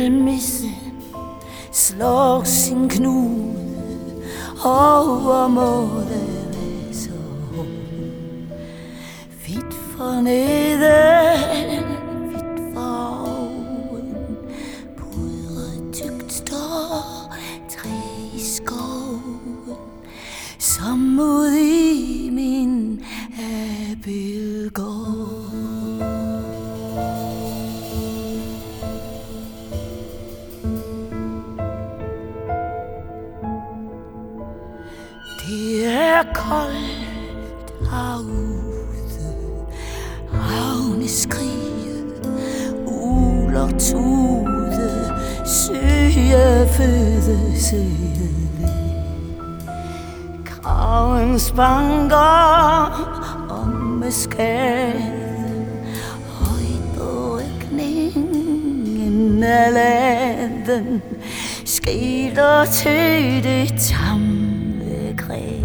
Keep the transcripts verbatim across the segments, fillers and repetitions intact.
skilmisse slår sin knude over må det være så vidt for neden, vidt for oven, pudret tykt står træ i skoven, som ud i min abelgård. Det er koldt herude, ravne skrige, uler tude, syge føde søde. Kraven spanker om med skaden, og i brygningen af laden skiler til det tamme græd.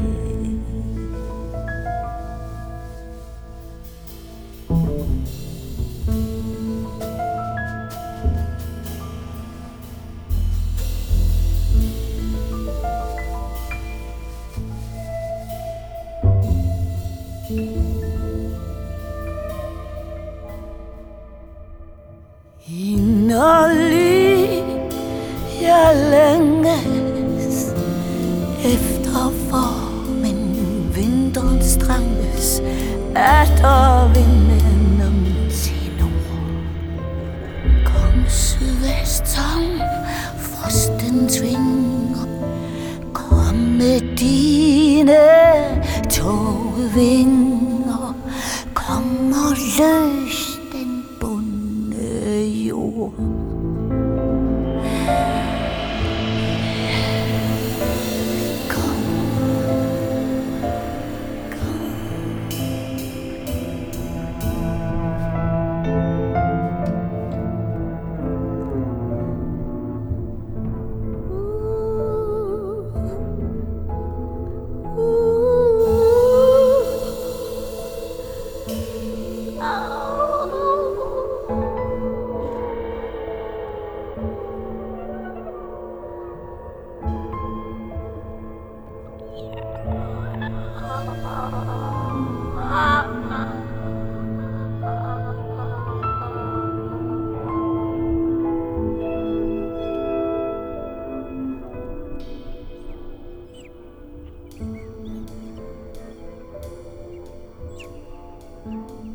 Inderlig jeg længes efter formen vinterens tranges atter vinden om til nord. Kom sydvest som frosten tvinger, kom med dine togvinger, kom og løs den bundne jord. Mm-hmm.